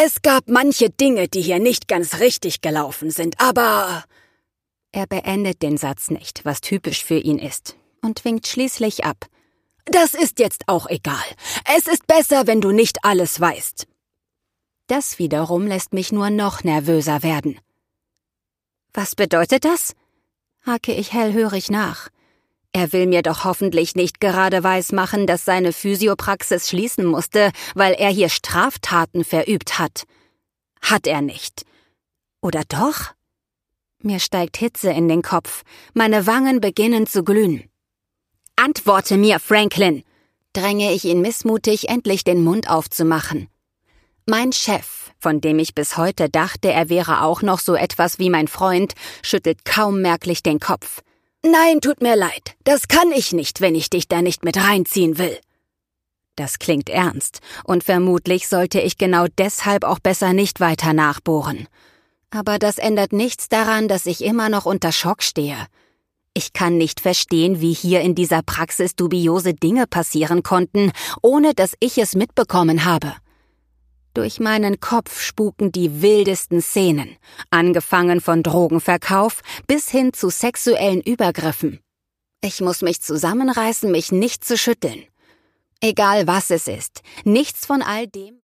Es gab manche Dinge, die hier nicht ganz richtig gelaufen sind, aber... Er beendet den Satz nicht, was typisch für ihn ist, und winkt schließlich ab. Das ist jetzt auch egal. Es ist besser, wenn du nicht alles weißt. Das wiederum lässt mich nur noch nervöser werden. Was bedeutet das? Hake ich hellhörig nach. Er will mir doch hoffentlich nicht gerade weismachen, dass seine Physiopraxis schließen musste, weil er hier Straftaten verübt hat. Hat er nicht. Oder doch? Mir steigt Hitze in den Kopf. Meine Wangen beginnen zu glühen. »Antworte mir, Franklin«, dränge ich ihn missmutig, endlich den Mund aufzumachen. Mein Chef, von dem ich bis heute dachte, er wäre auch noch so etwas wie mein Freund, schüttelt kaum merklich den Kopf. »Nein, tut mir leid. Das kann ich nicht, wenn ich dich da nicht mit reinziehen will.« Das klingt ernst, und vermutlich sollte ich genau deshalb auch besser nicht weiter nachbohren. Aber das ändert nichts daran, dass ich immer noch unter Schock stehe. Ich kann nicht verstehen, wie hier in dieser Praxis dubiose Dinge passieren konnten, ohne dass ich es mitbekommen habe. Durch meinen Kopf spuken die wildesten Szenen, angefangen von Drogenverkauf bis hin zu sexuellen Übergriffen. Ich muss mich zusammenreißen, mich nicht zu schütteln. Egal was es ist, nichts von all dem...